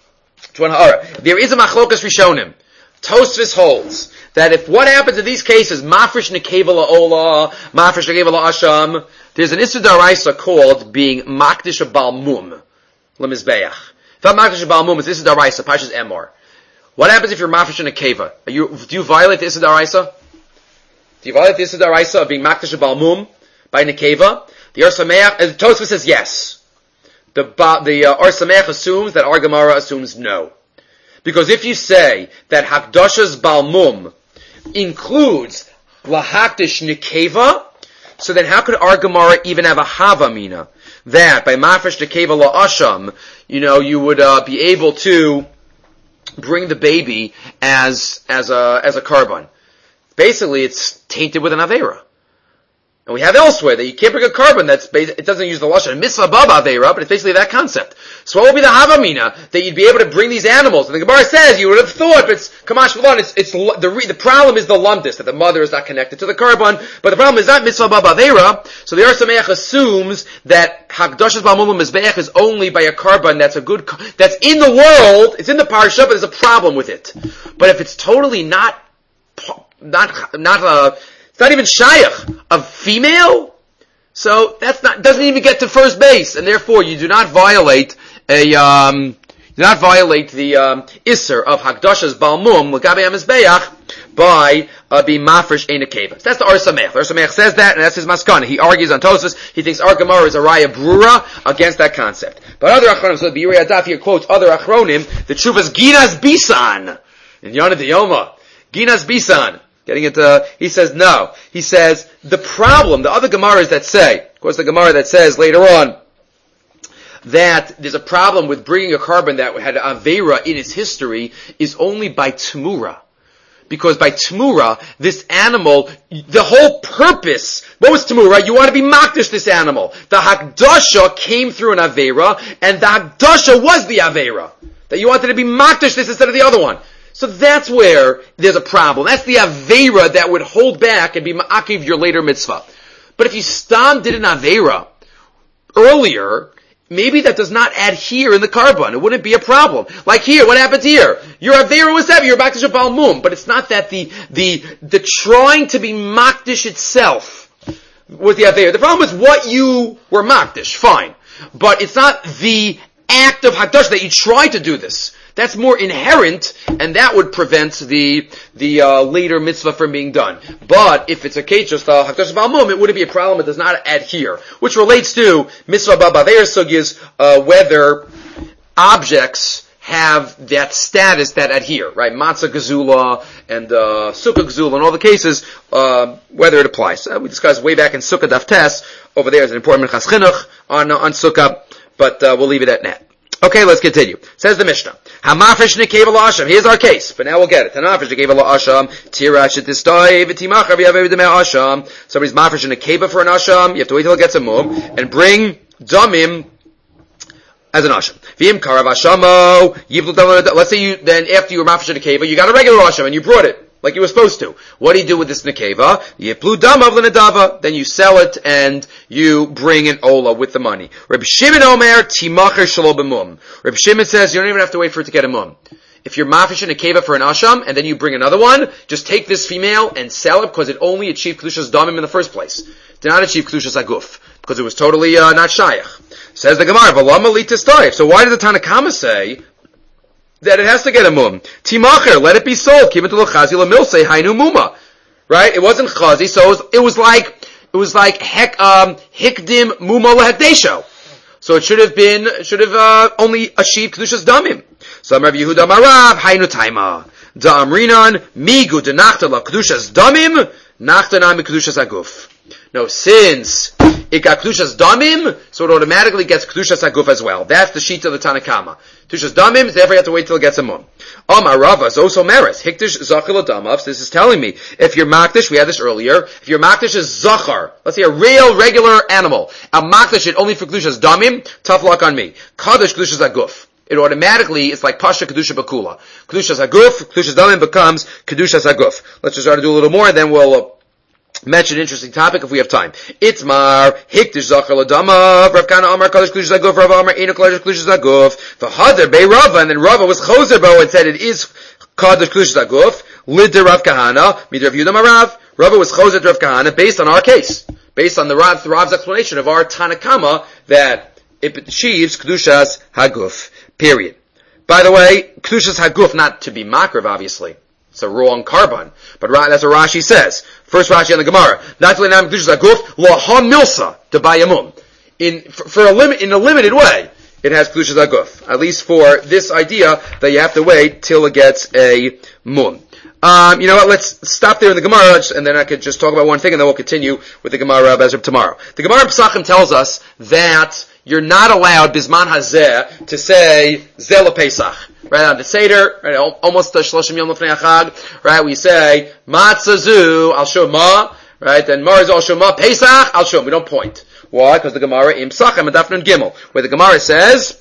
There is a machlokas rishonim. Tosfos holds that if what happens in these cases, mafresh nekeva la'ola, mafresh nekeva la'asham, there's an issur daraisa called being makdish a balmum lemizbeach. If I'm makdish a balmum, it's issur daraisa, pashas emor. What happens if you're mafresh a nekeva? Do you violate the issur daraisa? Do you violate the issur daraisa of being makdish a balmum by nekeva? The Or Sameach, Tosfos says yes. The Or Sameach assumes that our Gemara assumes no. Because if you say that Hakdashas Balmum includes Lahakdish Nekeva, so then how could our Gemara even have a Havamina? That by Mafresh Nekeva La'asham, you would be able to bring the baby as a carbon. Basically, it's tainted with an Aveira. And we have elsewhere that you can't bring a carbon it doesn't use the lashon mitzvah baba aveira, but it's basically that concept. So what would be the havamina that you'd be able to bring these animals? And the Gemara says you would have thought, but it's kamash v'lon. The problem is the lumdis, that the mother is not connected to the carbon, but the problem is not mitzvah baba aveira. So the Or Sameach assumes that hakdashas b'amulum mizbeach is only by a carbon that's in the world. It's in the parsha, but there's a problem with it. But if it's totally not it's not even shayach of female, so doesn't even get to first base, and therefore you do not violate the isser of hakdashas balmum l'gabe hamizbeach by being mafresh ein nekeva. That's the Or Sameach. The Or Sameach says that, and that's his maskana. He argues on Tosfos. He thinks our Gemara is a raya brura against that concept. But other achronim, so the Yirei Adaf here quotes other achronim. The Tshuvas Ginas Bisan in Yonah D'Yoma. Ginas Bisan. He says no. He says the other Gemaras that say, of course the Gemara that says later on that there's a problem with bringing a carbon that had Aveira in its history is only by Tmura. Because by Tmura, this animal, the whole purpose, what was Tmura? You want to be makdish this animal. The Hakdasha came through an Aveira, and the Hakdasha was the Aveira. That you wanted to be makdish this instead of the other one. So that's where there's a problem. That's the Aveira that would hold back and be ma'akiv your later mitzvah. But if you stam did an Aveira earlier, maybe that does not adhere in the carbon. It wouldn't be a problem. Like here, what happens here? Your Aveira was heavy, you're makdish a balmum, but it's not that the trying to be makdish itself was the Aveira. The problem is what you were makdish, fine. But it's not the act of Hakdash that you try to do this. That's more inherent, and that would prevent the later mitzvah from being done. But if it's a case just Hakdash Balmum, it wouldn't be a problem. It does not adhere, which relates to mitzvah babaveir sugyas, whether objects have that status that adhere, right? Matzah Gezula and Sukkah Gezula, in all the cases, whether it applies. We discussed way back in Sukkah Daf Tes. Over there is an important Minchas Chinuch on Sukkah, but we'll leave it at that. Okay, let's continue. Says the Mishnah. Hamafresh nekeva la'asham. Here's our case, but now we'll get it. Hamafresh nekeva la'asham. Tirash etistai v'timachar v'yavev demei asham. Somebody's mafresh nekeva for an asham. You have to wait till it gets a mum and bring damim as an asham. V'im karav ashamo. Let's say you then after you were mafresh nekeva, you got a regular asham and you brought it like you were supposed to. What do you do with this nekeva? Yiplu damav l'nedava. Then you sell it and you bring an ola with the money. Reb Shimon Omer timacher shelo b'mum. Reb Shimon says you don't even have to wait for it to get a mum. If you're mafresh a nekeva for an asham and then you bring another one, just take this female and sell it because it only achieved kedushas damim in the first place. It did not achieve kedushas aguf because it was totally not shayach. Says the Gemara, v'lama litis. So why did the Tanakama say that it has to get a mum? Timacher, let it be sold. Kiv into l'chazi l'milsei hainu muma. Right? It wasn't chazi, so it was like hikdim muma lehekdesho. So it should have only achieved kedushas damim. So Rav Yehuda Marav hainu taima da'amrinan migu denachta la kedushas damim nachta nami kedushas aguf. No, since it got kedushas damim, so it automatically gets kedushas aguf as well. That's the sheet of the Tanakama. Kedushas damim, therefore you have to wait till it gets a mum. Amar Rava zoso meres hikdish zachil adamav. This is telling me if you're makdish, we had this earlier. If your makdish is zachar, let's say a real regular animal, a makdish it only for kedushas damim. Tough luck on me. Kaddish kedushas aguf. It automatically, it's like Pasha Kedusha Bakula. Kedushas Aguf, Kedushas Damim becomes Kedushas Aguf. Let's just try to do a little more, and then we'll mention an interesting topic if we have time. Itmar, hikdish zachar ladama, Rav Kana Amar Kodesh Klush Zaguf, Rav Amar Eno Kodesh Klush Zaguf, V'Hader Bei Rava, and then Rava was choser bo and said it is Kodesh Klush Zaguf, Lid de Rav Kahana, Mid Rav Yudam Arav. Rava was choser to Rav Kahana based on our case, based on the Rav's explanation of our Tanakama that it achieves Kedushas Haguf. Period. By the way, Kedushas Haguf, not to be makrav, obviously. It's a wrong carbon. But that's what Rashi says. First Rashi on the Gemara. Not to name Kedushas Haguf, la ha milsa, de bayamum. In a limited way, it has Kedushas Haguf. At least for this idea that you have to wait till it gets a mum. You know what, let's stop there in the Gemara, and then I could just talk about one thing, and then we'll continue with the Gemara Bezra tomorrow. The Gemara in Pesachim tells us that you're not allowed, Bisman Hazeh, to say Zeh LePesach. Right, on the Seder, right, almost the Shloshim Yom Lefnei Achag, right, we say, Matzah zu, al shoma, right, and Mar is al shoma, Pesach, al shom. We don't point. Why? Because the Gemara in Pesachim, Daf Nun Gimel, where the Gemara says,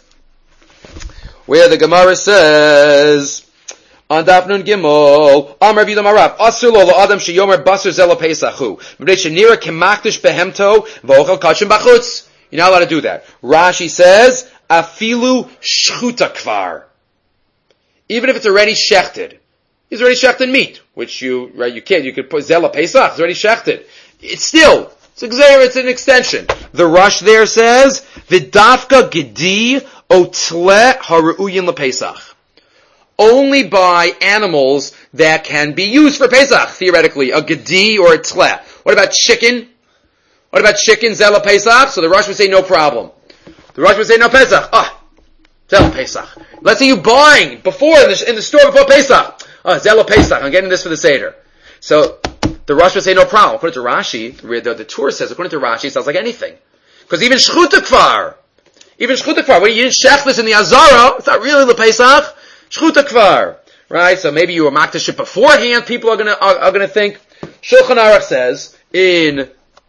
on Daf Nun Gimel, Amar B'Yudam Arav, Asur lo la'adam sheyomer basar zeh lePesachu, v'nei shenira kemakdish behemto v'ochel kachim bachutz. You're not allowed to do that. Rashi says, afilu shchuta kvar. Even if it's already shechted. He's already shechted meat, which you could put zeh lePesach, it's already shechted. It's an extension. The Rush there says, v'dafka gedi otle haru'uyin lePesach. Only by animals that can be used for Pesach, theoretically, a gedi or a tle. What about chicken? What about chicken, zeh lePesach? So the Rosh would say no problem. The Rosh would say no Pesach. Zeh lePesach. Let's say you buying before in the store before Pesach. Zeh lePesach. I'm getting this for the Seder. So the Rosh would say no problem. According to Rashi, the Torah says, according to Rashi, it sounds like anything. Because even shchuta kvar, when you didn't shech this in the Azara, it's not really lePesach. Shchuta kvar, right? So maybe you were makdash it beforehand. People are gonna think. Shulchan Aruch says in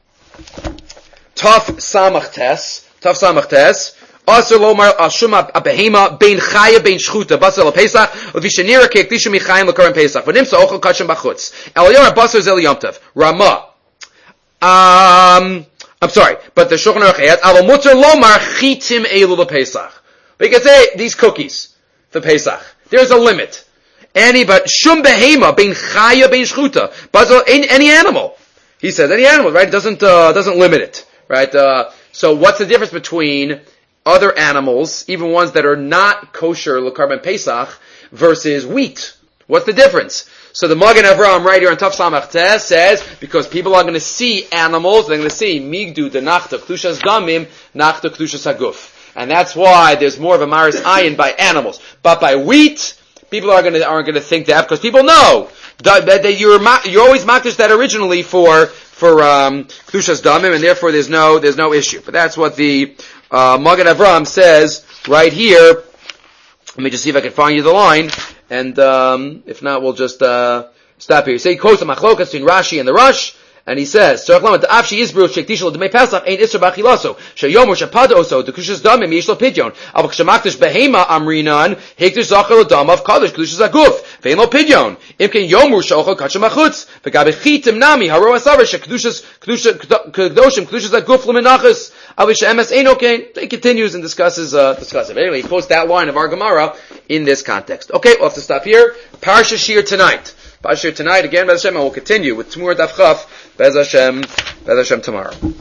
Taf Samach Tes, Asur lomar ashuma abehema bein chaya bein shchuta basar lePesach uvishenira keikdisha michayim lekarim Pesach v'nimsa ochel kachim bachutz el yom basar zel yom tov Rama. I'm sorry, but the Shulchan Aruch adds al mutar lomar chitim elu lePesach. We can say these cookies for Pesach. There's a limit. But shum behema bein chaya bein shchuta, but any animal. He says any animal, right? It doesn't limit it, right? So what's the difference between other animals, even ones that are not kosher l'karban Pesach, versus wheat? What's the difference? So the Magen Avraham right here on Taf Samach Tes says because people are going to see animals, they're going to see migdu de nachta klushas damim nachta klushas haguf. And that's why there's more of a maris ayin by animals. But by wheat, people aren't going to think that because people know that you're always makdish that originally for klushas damim, and therefore there's no issue. But that's what the Magen Avraham says right here. Let me just see if I can find you the line, and if not, we'll just stop here. You say he quotes the machlokas between Rashi and the Rush. And he says, "So afshi Yisbru shekdishul demei Pesach ein isur b'achilaso sheyomer shepada oso dekushas damim yesh lo pidyon aber kshemakdish behema amrinan hekdish zachar l'dam of kadosh kedushas haguf ve'en lo pidyon imken yomer sheochel kachim achutz v'gabe chitim nami haro asaver shekdushas kedoshim kedushas haguf l'menachas avish emes ein okein." He continues and discusses it. Anyway, he quotes that line of our Gemara in this context. Okay, we'll have to stop here. Parsha Shir tonight. Again, Bez Hashem, and we'll continue with Tzmur Daf Chaf, Bez Hashem tomorrow.